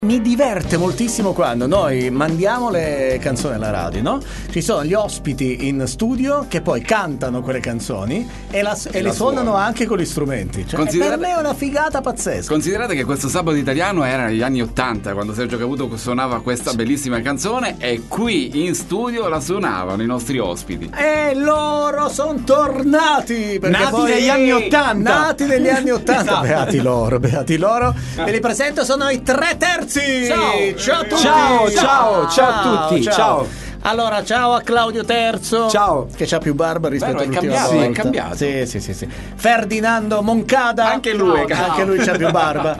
Mi diverte moltissimo quando noi mandiamo le canzoni alla radio, no? Ci sono gli ospiti in studio che poi cantano quelle canzoni e le suonano anche con gli strumenti. Cioè, per me è una figata pazzesca. Considerate che questo Sabato Italiano era negli anni '80, quando Sergio Caputo suonava questa bellissima canzone, e qui in studio la suonavano i nostri ospiti. E loro sono tornati! Nati negli anni '80! Nati negli anni '80! Esatto. Beati loro. Ve li presento, sono i 3/3. Ciao a tutti. Ciao a tutti. Ciao. Allora, ciao a Claudio Terzo. Ciao. Che c'ha più barba rispetto all'ultima cambiato, volta. è cambiato. Sì. Ferdinando Moncada. Anche lui. Anche lui c'ha più barba.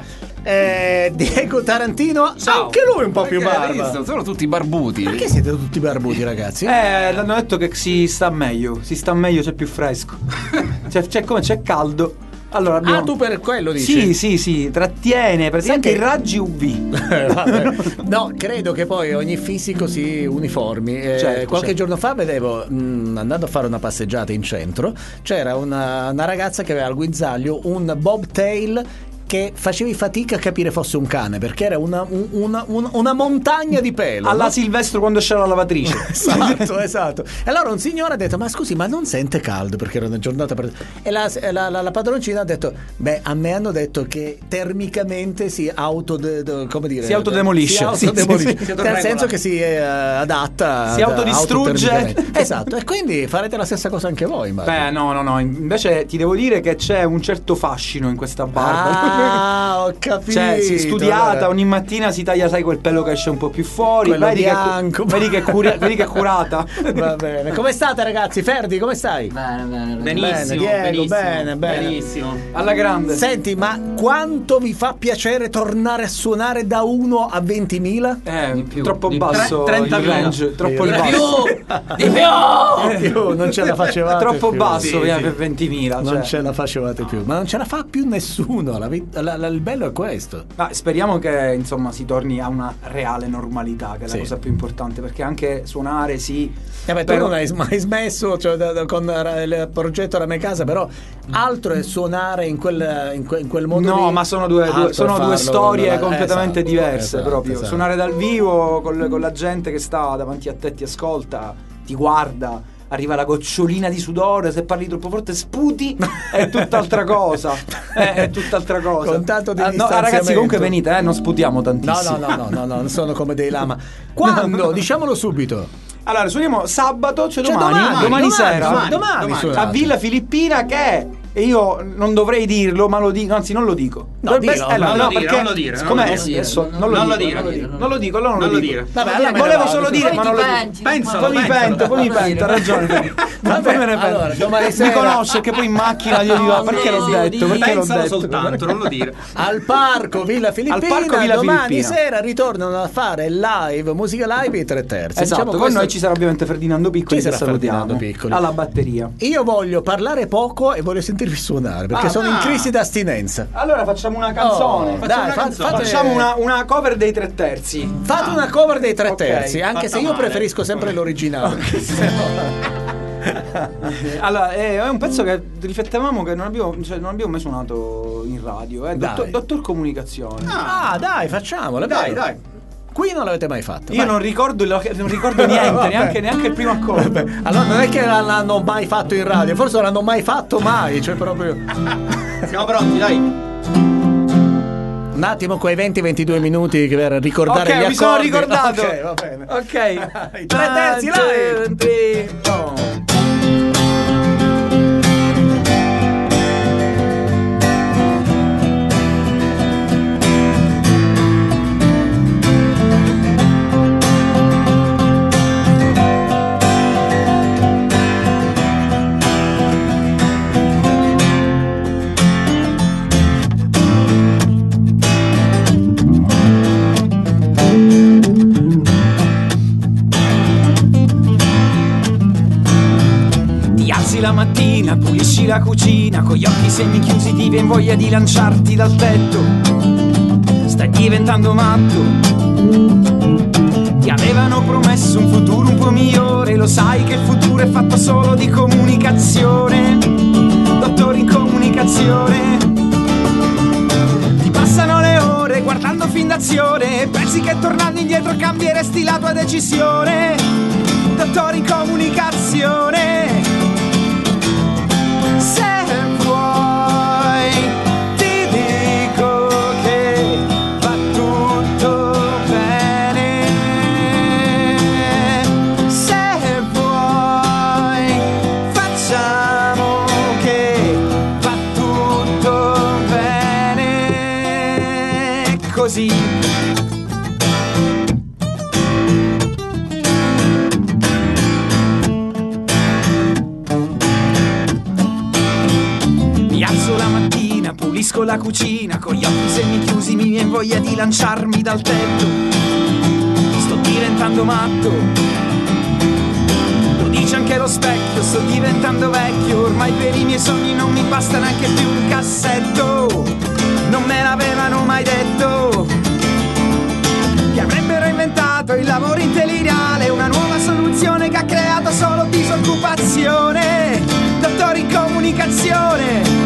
Diego Tarantino. Ciao. Anche lui un po' più barba. Sono tutti barbuti. Perché siete tutti barbuti, ragazzi? Hanno detto che si sta meglio, c'è più fresco. c'è caldo. Allora abbiamo... tu per quello dici? Sì, trattiene praticamente Sai i che- raggi UV. Vabbè. No, credo che poi ogni fisico si uniformi. Qualche giorno fa vedevo, andando a fare una passeggiata in centro, c'era una ragazza che aveva al guinzaglio un bobtail che facevi fatica a capire fosse un cane, perché era una montagna di pelo. Alla no? Silvestro quando c'era la lavatrice. Esatto. E allora un signore ha detto: ma scusi, ma non sente caldo? Perché era una giornata e la padroncina ha detto: beh, a me hanno detto che termicamente si autodemolisce. Nel senso che si adatta, si autodistrugge. autotermicamente. Esatto. E quindi farete la stessa cosa anche voi, immagino. Beh, no, invece ti devo dire che c'è un certo fascino in questa barba. Ho capito. Cioè, si è studiata, allora. ogni mattina si taglia, sai, quel pelo che esce un po' più fuori. Quello Vedi bianco. vedi che è curata. Va bene. Come state, ragazzi? Ferdi, come stai? Bene. Benissimo, Diego, bene. Benissimo. Alla grande. Senti, ma quanto vi fa piacere tornare a suonare da 1 a 20.000? Di più. troppo Di basso 30.000. il range, troppo Di basso. Di più! Non ce la facevate Troppo più. basso via per 20.000. Non ce la facevate più, ma non ce la fa più nessuno. Il bello è questo. Ma speriamo che insomma si torni a una reale normalità, che è la cosa più importante, perché anche suonare Tu non hai mai smesso, cioè, con il progetto La mia casa, però altro è suonare in quel modo. No, lì, ma sono due farlo storie con completamente diverse. esatto, proprio esatto. Suonare dal vivo con la gente che sta davanti a te, ti ascolta, ti guarda, arriva la gocciolina di sudore, se parli troppo forte sputi, è tutt'altra cosa. È tutt'altra cosa. Con tanto di no, distanziamento. ragazzi, comunque venite, non sputiamo tantissimo. No, non sono come dei lama. Quando? No. Diciamolo subito. Allora, suoniamo sabato, Cioè, domani sera. Domani a suonate. Villa Filippina, che e io non dovrei dirlo, ma lo dico, anzi non lo dico. No, dillo, non lo dire, perché non lo dire, siccome non lo dire. adesso non lo dico, allora non lo dico. Vabbè, allora Volevo solo dire, ma non lo dico. Pensalo, Poi mi pento, ha ragione. Ma poi me ne pento. Allora, domani Mi sera conosce che poi in macchina io dico perché l'ho detto? Perché l'ho Pensalo detto? soltanto, non lo dire. al Parco Villa Filippina, domani Filippina. sera ritornano a fare live, musica live i 3/3. Esatto, con noi ci sarà ovviamente Ferdinando Piccoli, Ci che sarà salutiamo, Ferdinando Piccoli. alla batteria. Io voglio parlare poco e voglio sentirvi suonare, perché sono in crisi d'astinenza. Allora facciamo una canzone. Facciamo una cover dei 3/3. Fate una cover dei 3/3, anche se io male. preferisco sempre l'originale. Allora, è un pezzo che riflettevamo che non abbiamo mai suonato in radio. Dai. Dottor Comunicazione. Dai, facciamolo, è Dai, bello. Dai. Qui non l'avete mai fatto. Io vai. non ricordo niente, neanche il primo accordo. Vabbè, allora non è che l'hanno mai fatto in radio, forse non l'hanno mai fatto mai, cioè proprio. Siamo pronti, dai. Un attimo, quei 20-22 minuti per ricordare gli Ok, accordi. mi sono ricordato. Ok, va bene. Ok. I 3/3 live. La mattina pulisci la cucina, con gli occhi semichiusi ti viene voglia di lanciarti dal tetto. Stai diventando matto. Ti avevano promesso un futuro un po' migliore, lo sai che il futuro è fatto solo di comunicazione. Dottore in comunicazione. Ti passano le ore stai guardando fin d'azione, pensi che tornando indietro cambieresti la tua decisione. Dottore in comunicazione, se vuoi ti dico che va tutto bene. Se vuoi facciamo che va tutto bene così. Pulisco la cucina, con gli occhi semichiusi mi viene voglia di lanciarmi dal tetto. Sto diventando matto, lo dice anche lo specchio, sto diventando vecchio. Ormai per i miei sogni non mi basta neanche più un cassetto. Non me l'avevano mai detto che avrebbero inventato il lavoro intellineale, una nuova soluzione che ha creato solo disoccupazione. Dottori in comunicazione,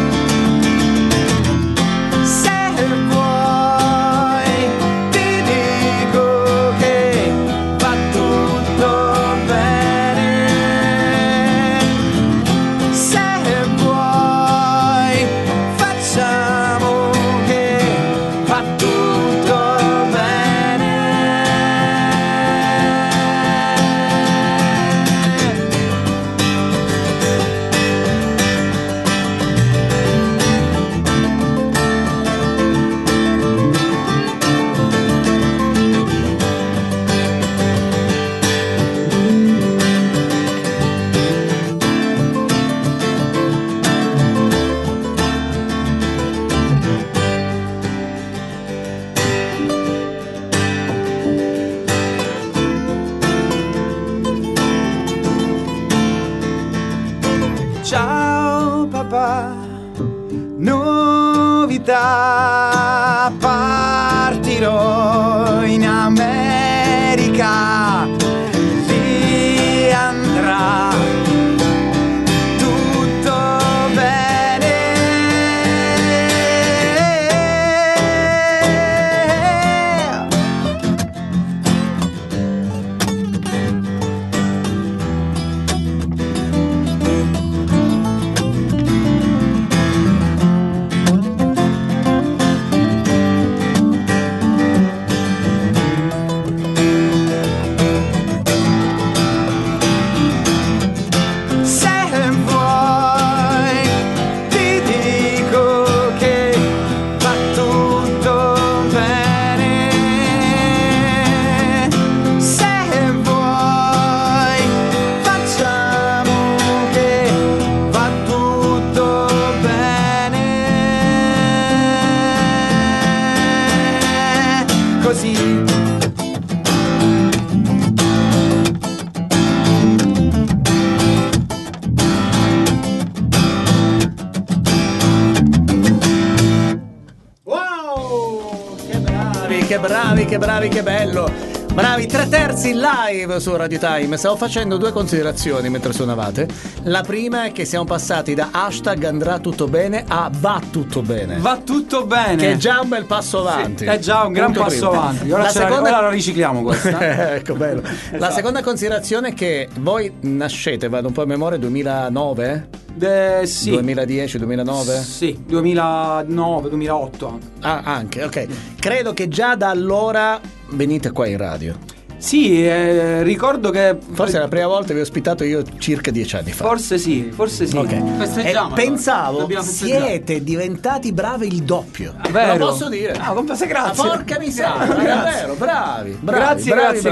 partirò in America, lì andrà tutto bene. Che bravi, che bello. Bravi, 3/3 live su Radio Time. Stavo facendo due considerazioni mentre suonavate. La prima è che siamo passati da hashtag andrà tutto bene a va tutto bene. Va tutto bene. Che è già un bel passo avanti. Sì, è già un gran passo avanti. Ora la ricicliamo questa. Ecco, bello. Esatto. La seconda considerazione è che voi nascete, vado un po' a memoria, 2009? Sì. 2010, 2009? Sì, 2009, 2008 anche. Anche, ok. Credo che già da allora venite qua in radio. Sì, ricordo che forse è la prima volta che vi ho ospitato io circa 10 anni fa. Forse sì. Ok. Festeggiamo. Pensavo siete diventati bravi il doppio. Vero. Lo posso dire? Ah, grazie. Porca miseria, davvero, bravi. Grazie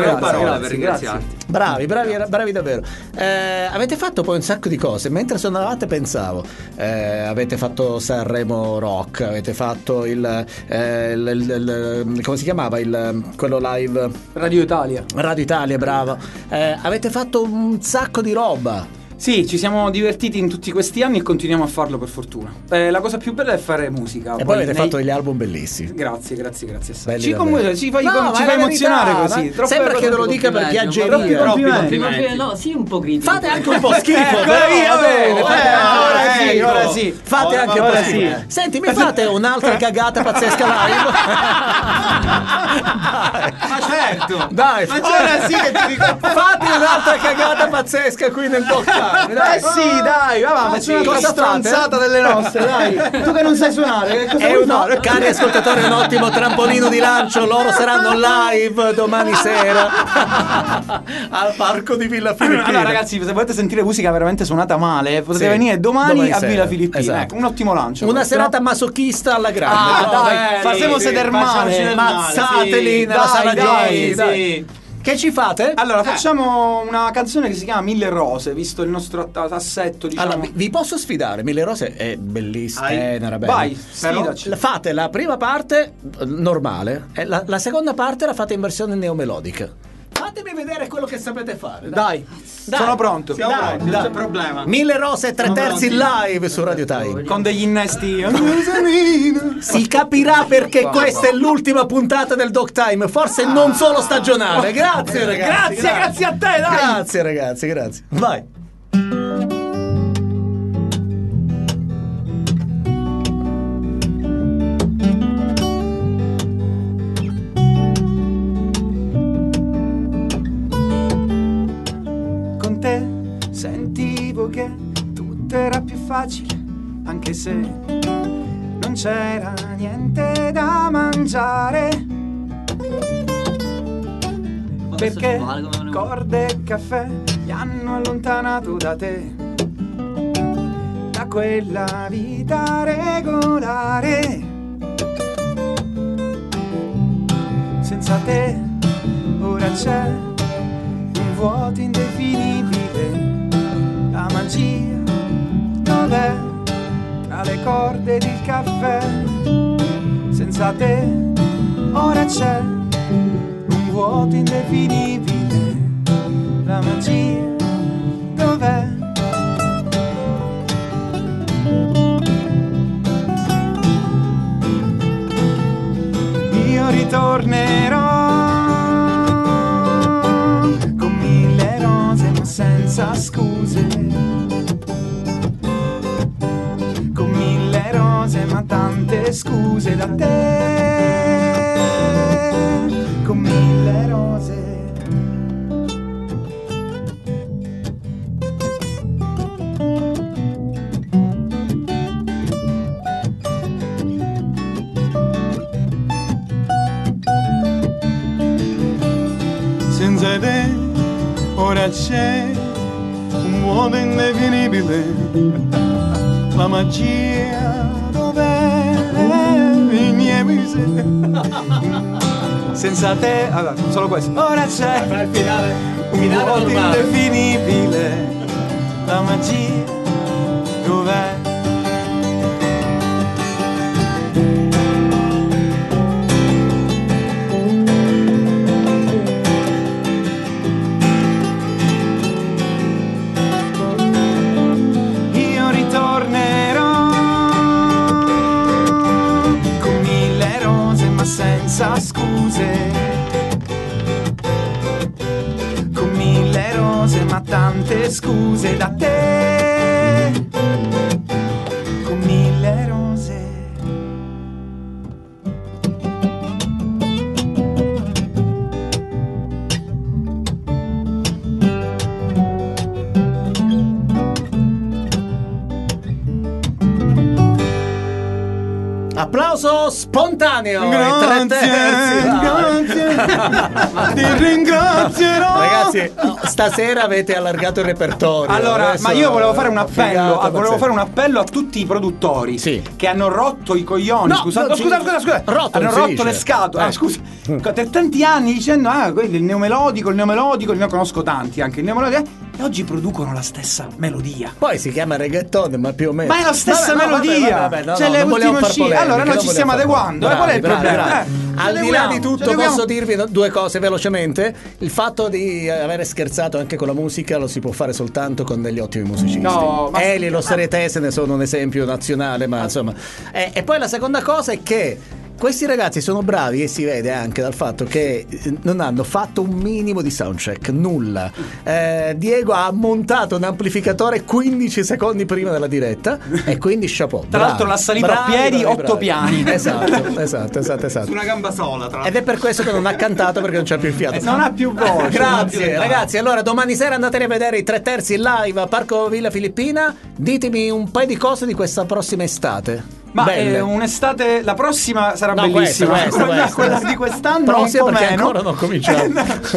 per ringraziarti. Bravi davvero. Avete fatto poi un sacco di cose. Mentre suonavate pensavo, avete fatto Sanremo Rock, avete fatto il come si chiamava quello live? Radio Italia, bravo. Avete fatto un sacco di roba. Sì, ci siamo divertiti in tutti questi anni e continuiamo a farlo, per fortuna. La cosa più bella è fare musica. E poi avete fatto degli album bellissimi. Grazie. Belli Ci fai No, emozionare così. Sembra che ve lo dica per piaggeria. Troppi complimenti. No, sì, un po' critico. Fate anche un po' schifo. Ora sì. Fate anche un po' schifo. Senti, mi fate un'altra cagata pazzesca live? Ma certo. Dai, Ora sì che ti dico. fate un'altra cagata pazzesca qui nel Doctime. Sì, dai, va, facciamo una cosa stronzata delle nostre, dai. Tu che non sai suonare, che cosa È vuoi fare? cari ascoltatori, un ottimo trampolino di lancio. Loro saranno live domani sera al parco di Villa Filippina. Allora ragazzi, se volete sentire musica veramente suonata male, potete venire domani a sera. Villa Filippina. Esatto. Ecco, un ottimo lancio. Una serata masochista alla grande. Dai, faremo sedere male. Mazzateli nella sala giochi. Dai. Che ci fate? Allora, facciamo una canzone che si chiama Mille Rose, visto il nostro assetto, diciamo. Allora, vi posso sfidare? Mille Rose è bellissima. È una bella. Vai, sfidaci. Fate la prima parte normale e la seconda parte la fate in versione neomelodica. Fatemi vedere quello che sapete fare. Dai. Sono pronto. Siamo pronti, non c'è problema. Mille Rose e 3/3 live su Radio Time. Con degli innesti. Si capirà perché questa è l'ultima puntata del Doctime, forse non solo stagionale. Grazie ragazzi. Grazie a te, dai. Grazie ragazzi, grazie. Vai. Con te sentivo che tutto era più facile, anche se non c'era niente da mangiare. Perché corde e caffè mi hanno allontanato da te, da quella vita regolare. Senza te ora c'è un vuoto indefinibile. La magia dov'è? Tra le corde ed il caffè. Senza te ora c'è un vuoto indefinibile. La magia dov'è? Io ritornerò con mille rose ma senza scuse, con mille rose ma tante scuse da te, con mille rose. Senza te ora c'è un vuoto indefinibile. La magia dov'è? I miei mesi. Senza te, allora, solo questo. Ora c'è un vuoto indefinibile. La magia dov'è? Io ritornerò con mille rose ma senza scuse, con mille rose ma tante scuse da te, con mille rose. Applauso spontaneo. Grazie, ti ringrazierò. Ragazzi, stasera avete allargato il repertorio. Allora, Adesso ma io volevo fare un appello, figata volevo pazzesca. fare un appello a tutti i produttori che hanno rotto i coglioni. No, Scusa, no, scusa. rotto Hanno non si rotto dice. le scatole. Scusa. Per tanti anni dicendo quello, il neomelodico, ne conosco tanti anche il neomelodico. E oggi producono la stessa melodia. Poi si chiama reggaeton, ma più o meno. Ma è la stessa Vabbè, melodia. vabbè, no, Cioè, no, le non vogliamo ultime far uscite. polemiche, Allora noi non ci vogliamo stiamo far adeguando. polemiche. Qual è il Bravi, problema? bravi. Al di là di tutto posso dire dirvi due cose velocemente. Il fatto di avere scherzato anche con la musica lo si può fare soltanto con degli ottimi musicisti. No, ma Eli e lo Saretese ne sono un esempio nazionale, ma insomma. E poi la seconda cosa è che questi ragazzi sono bravi e si vede anche dal fatto che non hanno fatto un minimo di soundcheck, nulla. Diego ha montato un amplificatore 15 secondi prima della diretta e quindi chapeau. Tra l'altro l'ha salito a piedi 8 piani. Esatto. Su una gamba sola, tra l'altro. Ed è per questo che non ha cantato, perché non c'ha più il fiato. Non ha più voce. Grazie ragazzi, allora domani sera andate a vedere i 3/3 live a Parco Villa Filippina. Ditemi un paio di cose di questa prossima estate. Ma un'estate, la prossima sarà bellissima. Quella di quest'anno prossima, un po' perché meno. ancora non cominciamo.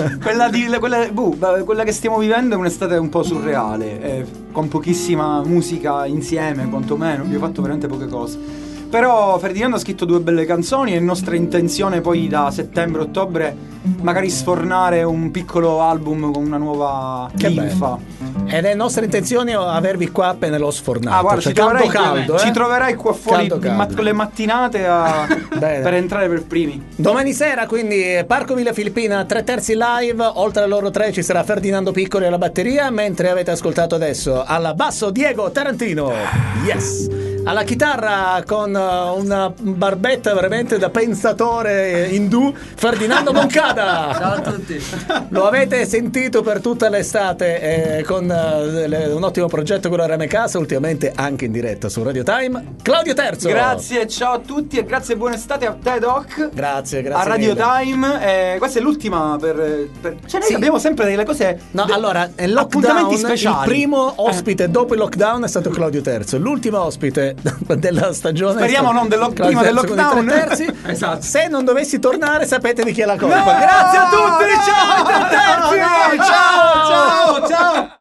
quella che stiamo vivendo è un po' surreale, con pochissima musica insieme, quantomeno. Abbiamo fatto veramente poche cose. Però Ferdinando ha scritto 2 belle canzoni e è nostra intenzione poi da settembre-ottobre magari sfornare un piccolo album con una nuova linfa. Ed è nostra intenzione avervi qua appena l'ho sfornato. Guarda, caldo, ci troverai qua fuori caldo. le mattinate per entrare per primi. Domani sera quindi Parco Villa Filippina 3/3 live. Oltre a loro 3 ci sarà Ferdinando Piccoli alla batteria, mentre avete ascoltato adesso alla basso Diego Tarantino, yes, alla chitarra con una barbetta veramente da pensatore indù Ferdinando Moncada. Ciao a tutti. Lo avete sentito per tutta l'estate con un ottimo progetto con la Rame Casa, ultimamente anche in diretta su Radio Time. Claudio Terzo. Grazie, ciao a tutti e grazie e buona estate a te Doc. Grazie a Radio mille. Time. Questa è l'ultima per cioè noi abbiamo sempre delle cose. No, allora, il lockdown, appuntamenti speciali. Il primo ospite dopo il lockdown è stato Claudio Terzo. L'ultimo ospite della stagione. Speriamo non prima del lockdown. Terzi. Esatto. Se non dovessi tornare, sapete di chi è la colpa. No, Grazie a tutti. ciao, Ciao. ciao.